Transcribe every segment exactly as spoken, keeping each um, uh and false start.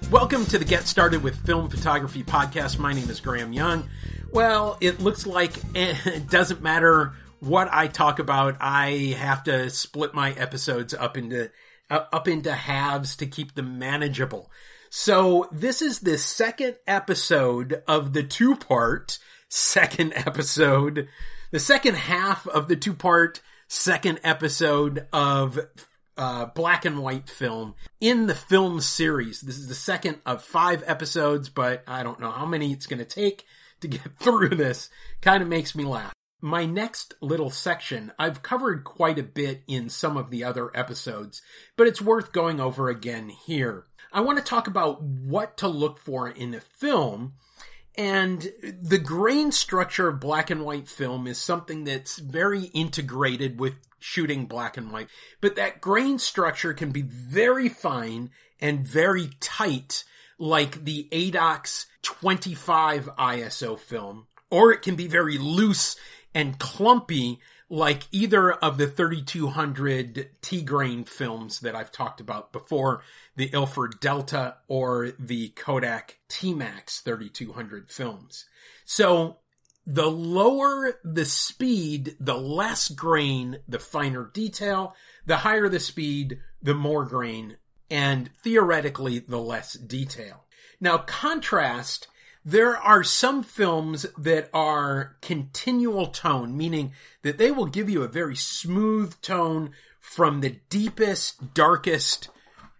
Welcome to the Get Started with Film Photography podcast. My name is Graham Young. Well, it looks like it doesn't matter what I talk about. I have to split my episodes up into uh, up into halves to keep them manageable. So this is the second episode of the two-part second episode, the second half of the two-part second episode of Uh, black and white film in the film series. This is the second of five episodes, but I don't know how many it's going to take to get through this. Kind of makes me laugh. My next little section, I've covered quite a bit in some of the other episodes, but it's worth going over again here. I want to talk about what to look for in a film. And the grain structure of black and white film is something that's very integrated with shooting black and white. But that grain structure can be very fine and very tight, like the A D O X twenty-five I S O film. Or it can be very loose and clumpy, like either of the thirty-two hundred T-grain films that I've talked about before, the Ilford Delta or the Kodak T-Max thirty-two hundred films. So the lower the speed, the less grain, the finer detail. The higher the speed, the more grain, and theoretically, the less detail. Now, contrast, there are some films that are continual tone, meaning that they will give you a very smooth tone from the deepest, darkest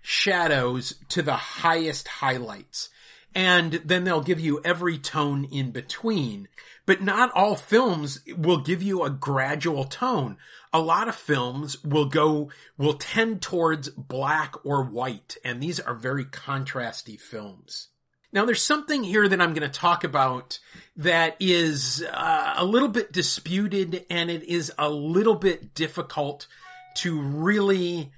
shadows to the highest highlights. And then they'll give you every tone in between. But not all films will give you a gradual tone. A lot of films will go, will tend towards black or white. And these are very contrasty films. Now, there's something here that I'm going to talk about that is uh, a little bit disputed, and it is a little bit difficult to really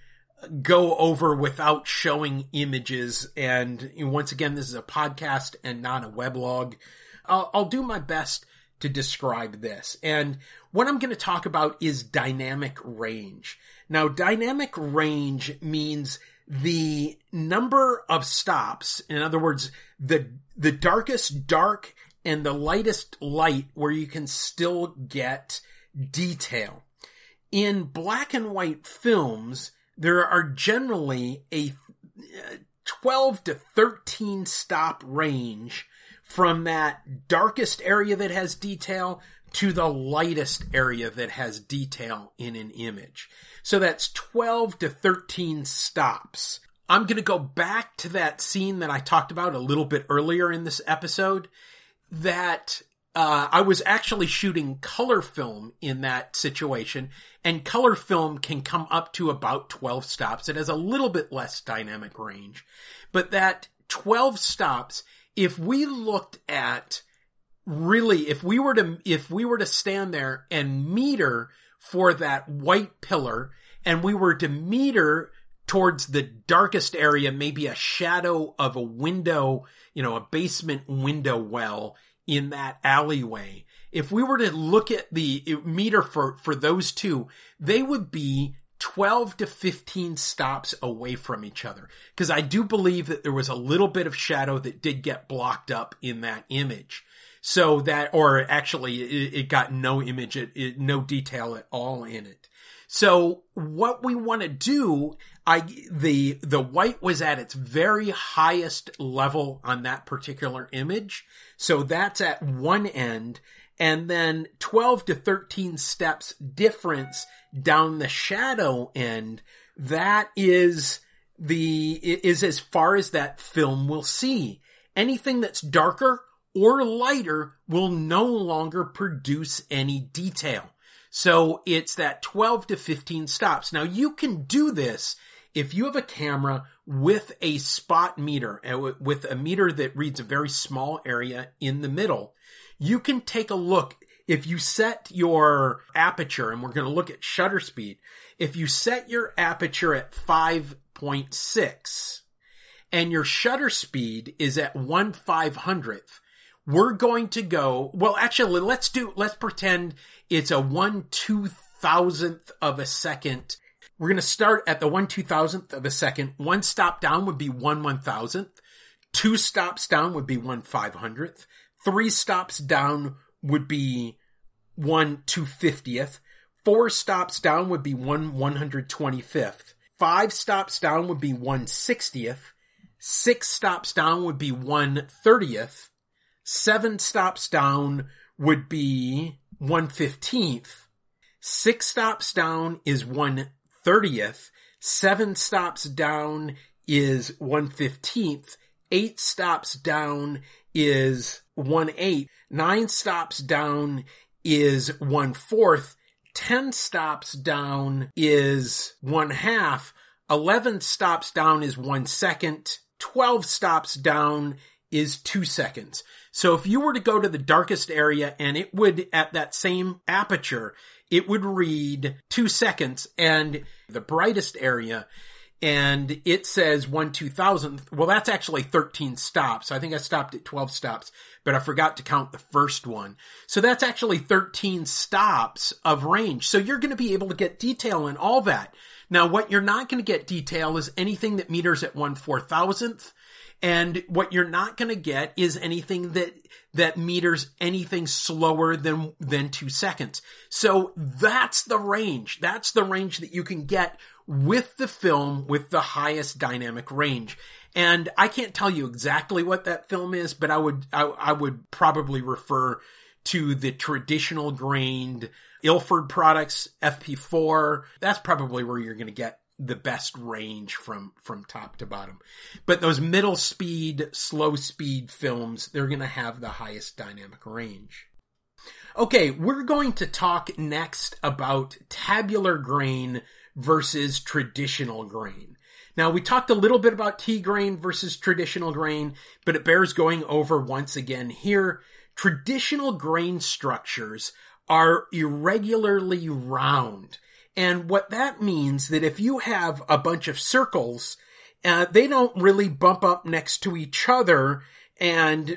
go over without showing images. And once again, this is a podcast and not a weblog. I'll, I'll do my best to describe this. And what I'm going to talk about is dynamic range. Now, dynamic range means the number of stops. In other words, the, the darkest dark and the lightest light where you can still get detail. In black and white films, there are generally a twelve to thirteen stop range from that darkest area that has detail to the lightest area that has detail in an image. So that's twelve to thirteen stops. I'm going to go back to that scene that I talked about a little bit earlier in this episode, that uh, I was actually shooting color film in that situation, and color film can come up to about twelve stops. It has a little bit less dynamic range, but that twelve stops, if we looked at really, if we were to, if we were to stand there and meter for that white pillar, and we were to meter towards the darkest area, maybe a shadow of a window, you know, a basement window well in that alleyway. If we were to look at the meter for, for those two, they would be twelve to fifteen stops away from each other. Because I do believe that there was a little bit of shadow that did get blocked up in that image. So that, or actually it, it got no image, it, it, no detail at all in it. So what we want to do, I, the, the white was at its very highest level on that particular image. So that's at one end, and then twelve to thirteen steps difference down the shadow end. That is the, is as far as that film will see. Anything that's darker or lighter will no longer produce any detail. So it's that twelve to fifteen stops. Now you can do this if you have a camera with a spot meter, with a meter that reads a very small area in the middle. You can take a look. If you set your aperture, and we're going to look at shutter speed, if you set your aperture at five point six and your shutter speed is at one five hundredth, we're going to go, well, actually, let's do, let's pretend it's a one two thousandth of a second. We're going to start at the one two thousandth of a second. One stop down would be one one thousandth. Two stops down would be one five hundredth. Three stops down would be one two fiftieth. Four stops down would be one one hundred twenty-fifth. Five stops down would be one sixtieth. Six stops down would be one thirtieth. Seven stops down would be one fifteenth. Six stops down is one thirtieth. Seven stops down is one fifteenth. Eight stops down is one eighth. Nine stops down is one fourth. Ten stops down is one half. Eleven stops down is one second. Twelve stops down is two seconds. So if you were to go to the darkest area and it would, at that same aperture, it would read two seconds, and the brightest area, and it says one two thousandth. Well, that's actually thirteen stops. I think I stopped at twelve stops, but I forgot to count the first one. So that's actually thirteen stops of range. So you're going to be able to get detail in all that. Now, what you're not going to get detail is anything that meters at one four thousandth. And what you're not going to get is anything that, that meters anything slower than, than two seconds. So that's the range. That's the range that you can get with the film with the highest dynamic range. And I can't tell you exactly what that film is, but I would, I, I would probably refer to the traditional grained Ilford products, F P four. That's probably where you're going to get the best range from, from top to bottom. But those middle speed, slow speed films, they're going to have the highest dynamic range. Okay, we're going to talk next about tabular grain versus traditional grain. Now, we talked a little bit about T grain versus traditional grain, but it bears going over once again here. Traditional grain structures are irregularly round. And what that means that if you have a bunch of circles, uh, they don't really bump up next to each other and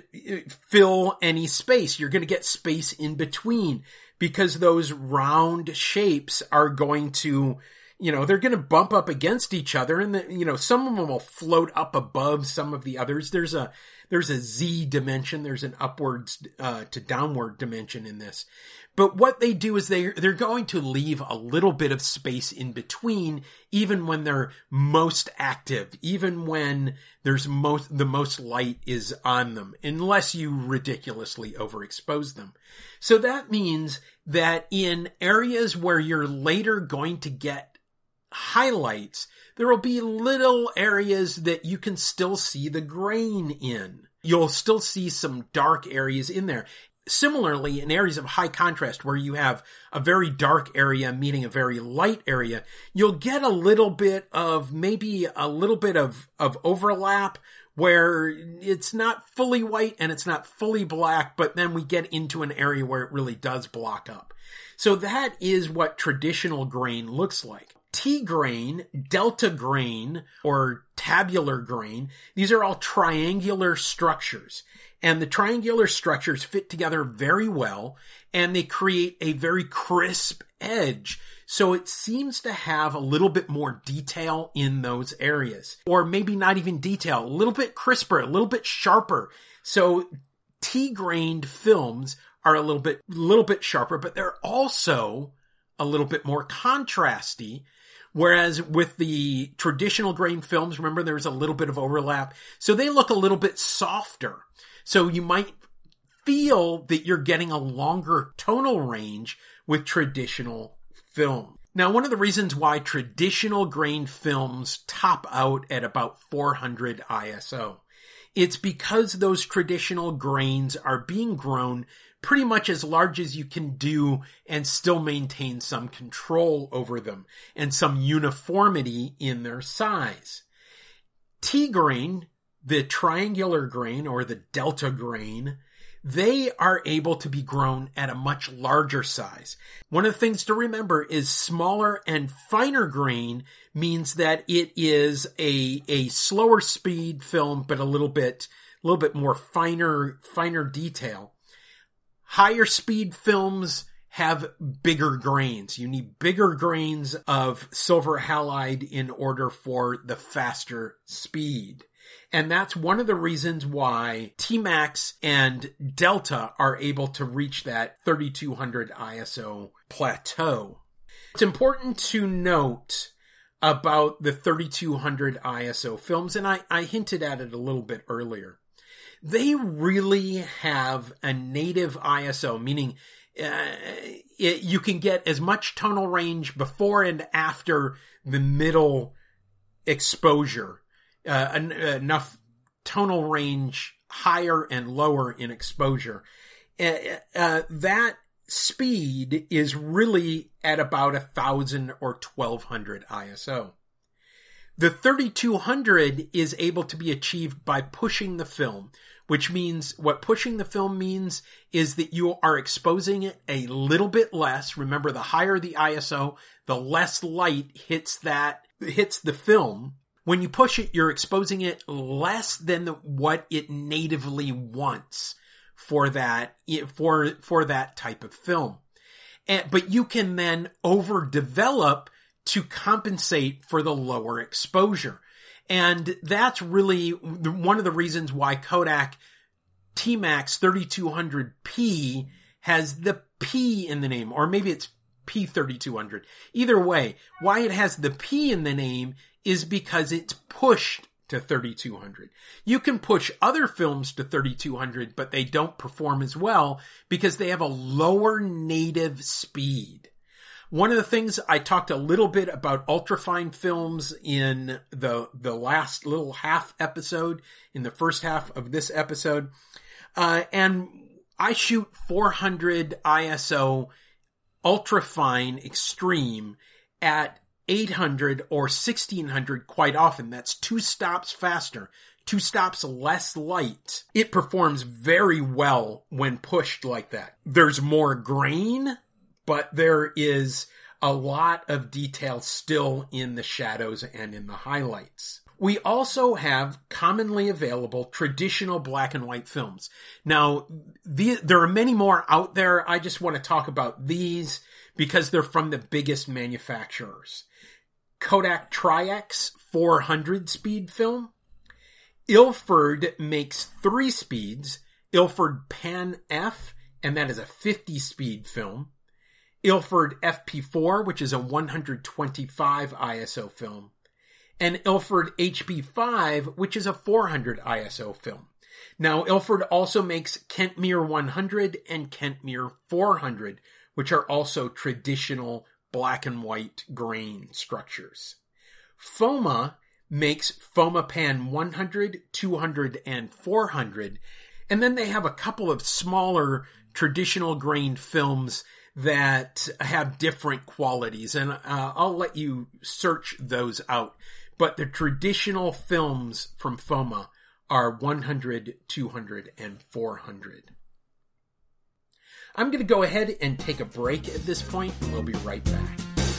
fill any space. You're going to get space in between because those round shapes are going to, you know, they're going to bump up against each other, and the, you know, some of them will float up above some of the others. There's a, there's a Z dimension. There's an upwards, uh, to downward dimension in this. But what they do is they, they're going to leave a little bit of space in between, even when they're most active, even when there's most, the most light is on them, unless you ridiculously overexpose them. So that means that in areas where you're later going to get highlights, there will be little areas that you can still see the grain in. You'll still see some dark areas in there. Similarly, in areas of high contrast where you have a very dark area meeting a very light area, you'll get a little bit of, maybe a little bit of, of overlap where it's not fully white and it's not fully black, but then we get into an area where it really does block up. So that is what traditional grain looks like. T grain, delta grain, or tabular grain, these are all triangular structures. And the triangular structures fit together very well, and they create a very crisp edge. So it seems to have a little bit more detail in those areas. Or maybe not even detail, a little bit crisper, a little bit sharper. So T-grained films are a little bit, little bit sharper, but they're also a little bit more contrasty. Whereas with the traditional grain films, remember there's a little bit of overlap. So they look a little bit softer. So you might feel that you're getting a longer tonal range with traditional film. Now, one of the reasons why traditional grain films top out at about four hundred I S O, it's because those traditional grains are being grown pretty much as large as you can do and still maintain some control over them and some uniformity in their size. T grain, the triangular grain or the delta grain, they are able to be grown at a much larger size. One of the things to remember is smaller and finer grain means that it is a, a slower speed film, but a little bit, a little bit more finer, finer detail. Higher speed films have bigger grains. You need bigger grains of silver halide in order for the faster speed. And that's one of the reasons why T-Max and Delta are able to reach that thirty-two hundred I S O plateau. It's important to note about the thirty-two hundred I S O films, and I, I hinted at it a little bit earlier. They really have a native I S O, meaning uh, it, you can get as much tonal range before and after the middle exposure. Uh, en- enough tonal range higher and lower in exposure. Uh, uh, that speed is really at about a thousand or twelve hundred I S O. The thirty-two hundred is able to be achieved by pushing the film, which means what pushing the film means is that you are exposing it a little bit less. Remember, the higher the I S O, the less light hits that, hits the film. When you push it, you're exposing it less than the, what it natively wants for that, for, for that type of film. And, but you can then overdevelop to compensate for the lower exposure. And that's really one of the reasons why Kodak T-Max thirty-two hundred P has the P in the name, or maybe it's P thirty-two hundred. Either way, why it has the P in the name is because it's pushed to thirty-two hundred. You can push other films to thirty-two hundred, but they don't perform as well because they have a lower native speed. One of the things I talked a little bit about ultrafine films in the the last little half episode, in the first half of this episode, uh, and I shoot four hundred I S O ultrafine extreme at eight hundred or sixteen hundred quite often. That's two stops faster, two stops less light. It performs very well when pushed like that. There's more grain, but there is a lot of detail still in the shadows and in the highlights. We also have commonly available traditional black and white films. Now, the, there are many more out there. I just want to talk about these because they're from the biggest manufacturers. Kodak Tri-X four hundred speed film. Ilford makes three speeds. Ilford Pan F, and that is a fifty speed film. Ilford F P four, which is a one hundred twenty-five I S O film. And Ilford H B five, which is a four hundred I S O film. Now, Ilford also makes Kentmere one hundred and Kentmere four hundred, which are also traditional black and white grain structures. Foma makes Fomapan one hundred, two hundred, and four hundred. And then they have a couple of smaller traditional grain films that have different qualities. And uh, I'll let you search those out. But the traditional films from Foma are one hundred, two hundred, and four hundred. I'm going to go ahead and take a break at this point, and we'll be right back.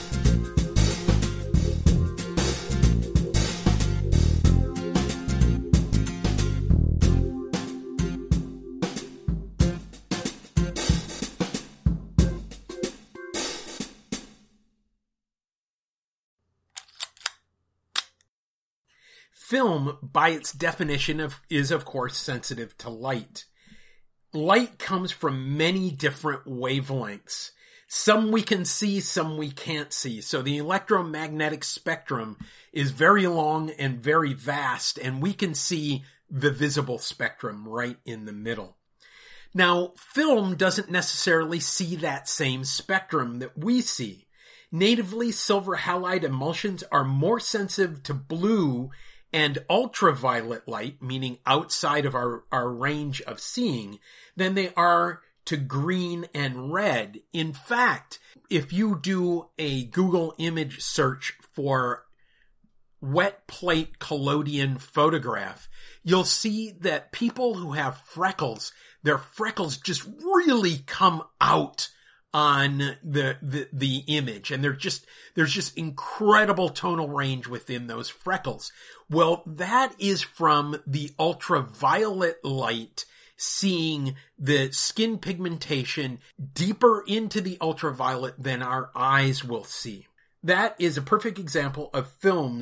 Film, by its definition, of, is of course sensitive to light. Light comes from many different wavelengths. Some we can see, some we can't see. So the electromagnetic spectrum is very long and very vast, and we can see the visible spectrum right in the middle. Now, film doesn't necessarily see that same spectrum that we see. Natively, silver halide emulsions are more sensitive to blue and ultraviolet light, meaning outside of our, our range of seeing, than they are to green and red. In fact, if you do a Google image search for wet plate collodion photograph, you'll see that people who have freckles, their freckles just really come out on the, the, the image. And they're just, there's just incredible tonal range within those freckles. Well, that is from the ultraviolet light seeing the skin pigmentation deeper into the ultraviolet than our eyes will see. That is a perfect example of films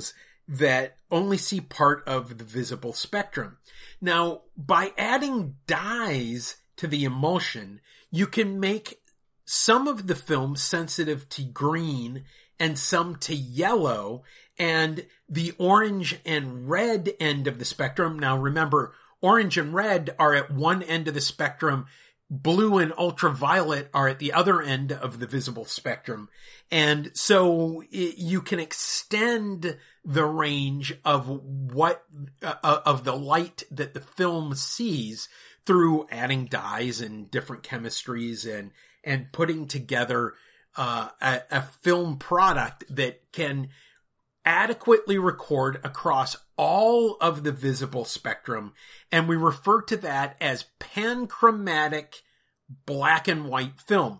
that only see part of the visible spectrum. Now, by adding dyes to the emulsion, you can make some of the film sensitive to green and some to yellow, and the orange and red end of the spectrum. Now remember, orange and red are at one end of the spectrum. Blue and ultraviolet are at the other end of the visible spectrum. And so it, you can extend the range of what, uh, of the light that the film sees through adding dyes and different chemistries and, and putting together uh, a, a film product that can adequately record across all of the visible spectrum, and we refer to that as panchromatic black and white film.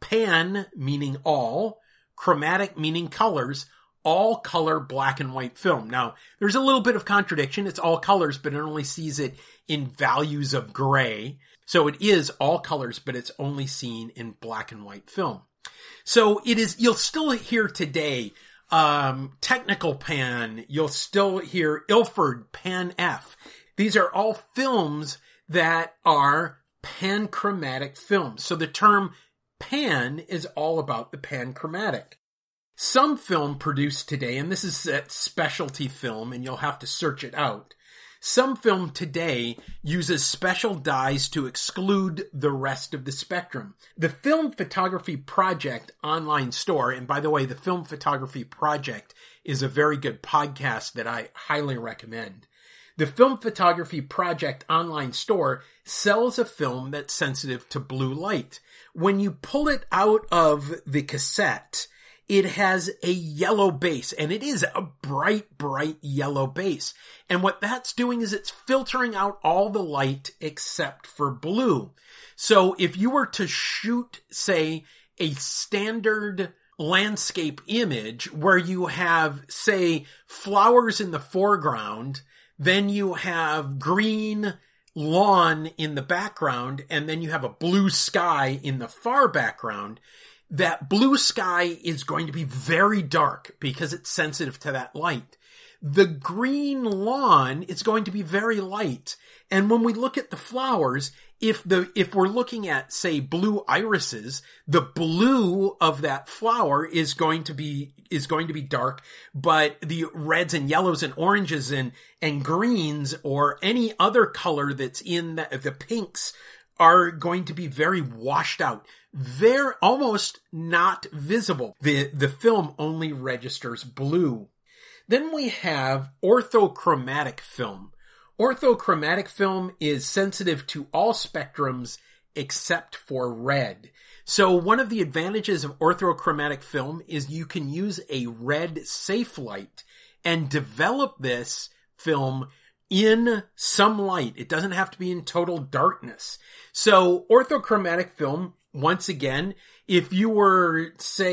Pan meaning all, chromatic meaning colors, all color black and white film. Now, there's a little bit of contradiction. It's all colors, but it only sees it in values of gray. So it is all colors, but it's only seen in black and white film. So it is, you'll still hear today Um, Technical Pan, you'll still hear Ilford Pan F. These are all films that are panchromatic films. So the term pan is all about the panchromatic. Some film produced today, and this is that specialty film, and you'll have to search it out. Some film today uses special dyes to exclude the rest of the spectrum. The Film Photography Project online store, and by the way, the Film Photography Project is a very good podcast that I highly recommend. The Film Photography Project online store sells a film that's sensitive to blue light. When you pull it out of the cassette, it has a yellow base, and it is a bright, bright yellow base. And what that's doing is it's filtering out all the light except for blue. So if you were to shoot, say, a standard landscape image where you have, say, flowers in the foreground, then you have green lawn in the background, and then you have a blue sky in the far background, that blue sky is going to be very dark because it's sensitive to that light. The green lawn is going to be very light. And when we look at the flowers, if the, if we're looking at, say, blue irises, the blue of that flower is going to be, is going to be dark, but the reds and yellows and oranges and, and greens or any other color that's in the, the pinks are going to be very washed out. They're almost not visible. The, the film only registers blue. Then we have orthochromatic film. Orthochromatic film is sensitive to all spectrums except for red. So one of the advantages of orthochromatic film is you can use a red safe light and develop this film in some light. It doesn't have to be in total darkness. So orthochromatic film, once again, if you were,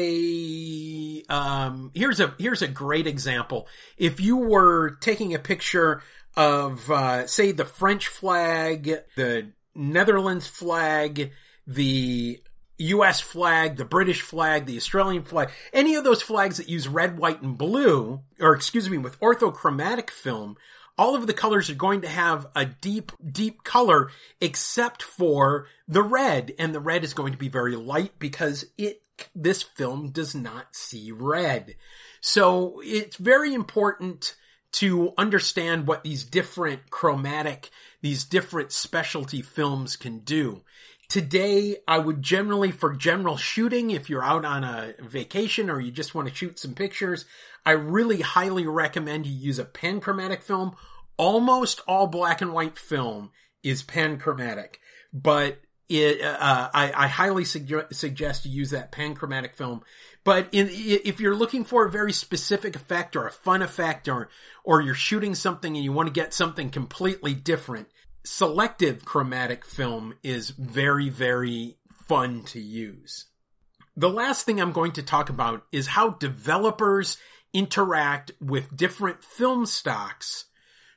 say, um, here's a, here's a great example. If you were taking a picture of, uh, say, the French flag, the Netherlands flag, the U S flag, the British flag, the Australian flag, any of those flags that use red, white, and blue, or excuse me, with orthochromatic film, all of the colors are going to have a deep, deep color except for the red. And the red is going to be very light because it, this film does not see red. So it's very important to understand what these different chromatic, these different specialty films can do. Today, I would generally, for general shooting, if you're out on a vacation or you just want to shoot some pictures, I really highly recommend you use a panchromatic film. Almost all black and white film is panchromatic, but it, uh, I, I highly suggest, suggest you use that panchromatic film. But in, if you're looking for a very specific effect or a fun effect, or, or you're shooting something and you want to get something completely different, selective chromatic film is very, very fun to use. The last thing I'm going to talk about is how developers interact with different film stocks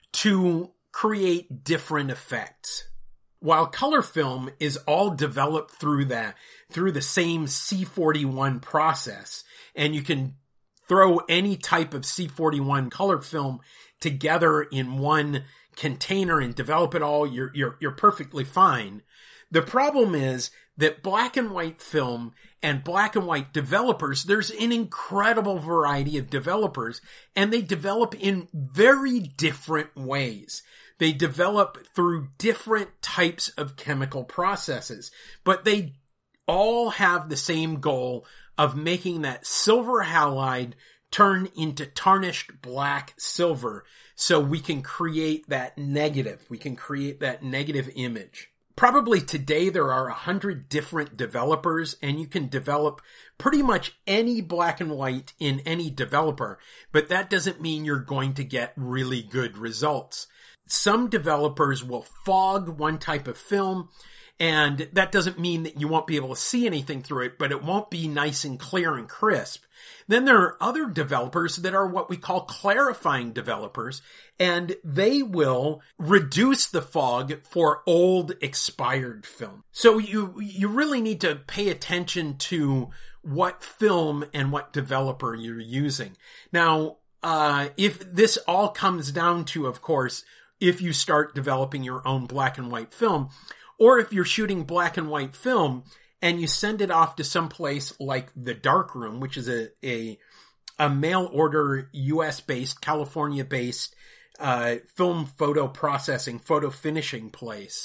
to create different effects. While color film is all developed through that, through the same C forty-one process, and you can throw any type of C forty-one color film together in one container and develop it all, you're, you're, you're perfectly fine. The problem is that black and white film and black and white developers, there's an incredible variety of developers, and they develop in very different ways. They develop through different types of chemical processes, but they all have the same goal of making that silver halide turn into tarnished black silver so we can create that negative. We can create that negative image. Probably today there are a hundred different developers, and you can develop pretty much any black and white in any developer, but that doesn't mean you're going to get really good results. Some developers will fog one type of film, and that doesn't mean that you won't be able to see anything through it, but it won't be nice and clear and crisp. Then there are other developers that are what we call clarifying developers, and they will reduce the fog for old expired film. So you, you really need to pay attention to what film and what developer you're using. Now, uh, if this all comes down to, of course, if you start developing your own black and white film, or if you're shooting black and white film and you send it off to some place like the Darkroom, which is a, a, a mail order U S based, California based, uh, film photo processing, photo finishing place,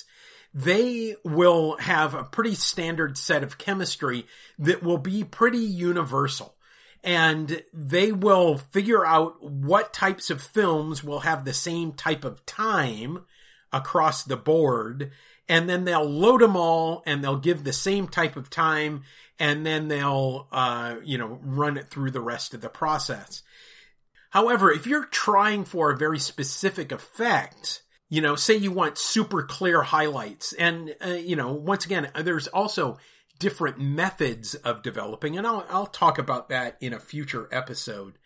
they will have a pretty standard set of chemistry that will be pretty universal. And they will figure out what types of films will have the same type of time across the board. And then they'll load them all, and they'll give the same type of time, and then they'll, uh, you know, run it through the rest of the process. However, if you're trying for a very specific effect, you know, say you want super clear highlights, and, uh, you know, once again, there's also different methods of developing, and I'll, I'll talk about that in a future episode.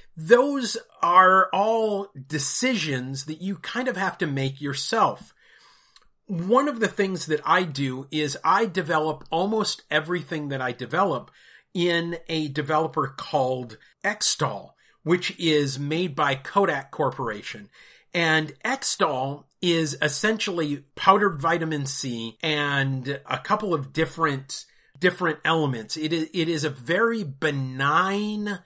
Those are all decisions that you kind of have to make yourself. One of the things that I do is I develop almost everything that I develop in a developer called Xtol, which is made by Kodak Corporation. And Xtol is essentially powdered vitamin C and a couple of different, different elements. It is, it is a very benign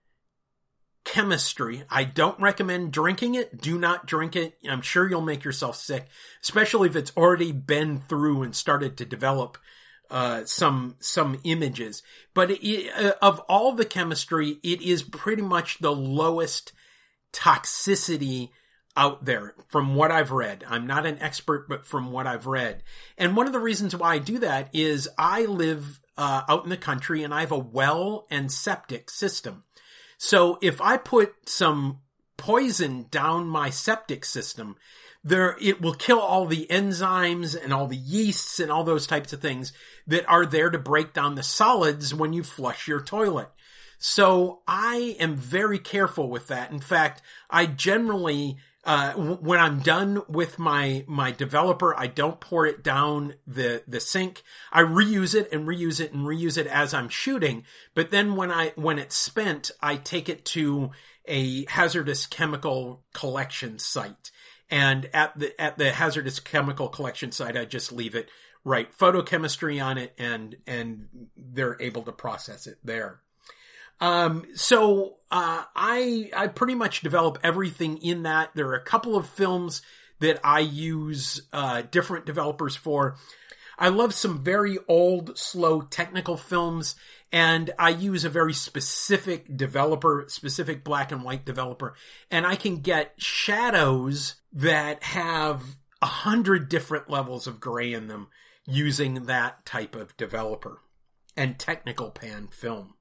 chemistry. I don't recommend drinking it. Do not drink it. I'm sure you'll make yourself sick, especially if it's already been through and started to develop uh some some images. But it, uh, of all the chemistry, it is pretty much the lowest toxicity out there from what I've read. I'm not an expert, but from what I've read. And one of the reasons why I do that is I live uh out in the country, and I have a well and septic system. So if I put some poison down my septic system, there, it will kill all the enzymes and all the yeasts and all those types of things that are there to break down the solids when you flush your toilet. So I am very careful with that. In fact, I generally, uh, when I'm done with my, my developer, I don't pour it down the, the sink. I reuse it and reuse it and reuse it as I'm shooting. But then when I, when it's spent, I take it to a hazardous chemical collection site. And at the, at the hazardous chemical collection site, I just leave it, write photochemistry on it, and, and they're able to process it there. Um, so, uh, I, I pretty much develop everything in that. There are a couple of films that I use, uh, different developers for. I love some very old, slow technical films, and I use a very specific developer, specific black and white developer, and I can get shadows that have a hundred different levels of gray in them using that type of developer and technical pan film.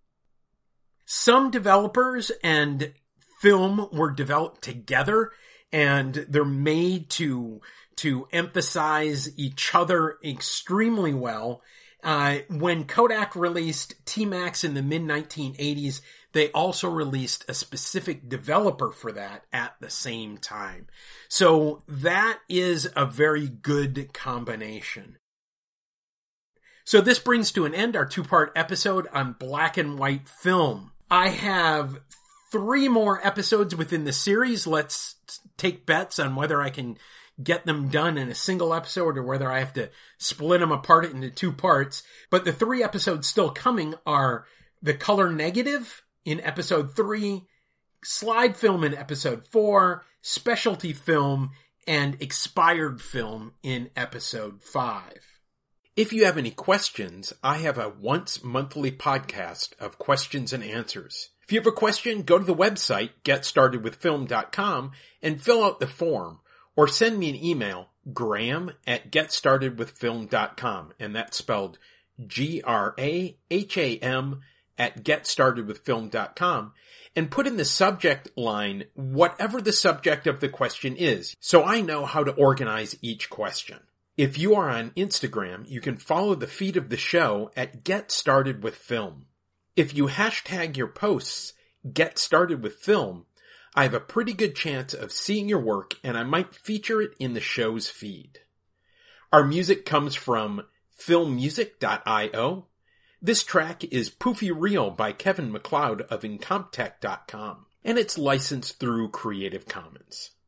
Some developers and film were developed together, and they're made to, to emphasize each other extremely well. Uh, when Kodak released T-Max in the mid nineteen eighties, they also released a specific developer for that at the same time. So that is a very good combination. So this brings to an end our two-part episode on black and white film. I have three more episodes within the series. Let's take bets on whether I can get them done in a single episode or whether I have to split them apart into two parts. But the three episodes still coming are The Color Negative in episode three, Slide Film in episode four, Specialty Film, and Expired Film in episode five. If you have any questions, I have a once monthly podcast of questions and answers. If you have a question, go to the website, get started with film dot com, and fill out the form, or send me an email, graham at get started with film dot com, and that's spelled G R A H A M at get started with film dot com, and put in the subject line whatever the subject of the question is, so I know how to organize each question. If you are on Instagram, you can follow the feed of the show at Get Started with Film. If you hashtag your posts, Get Started with Film, I have a pretty good chance of seeing your work and I might feature it in the show's feed. Our music comes from film music dot io. This track is Poofy Real by Kevin MacLeod of incompetech dot com, and it's licensed through Creative Commons.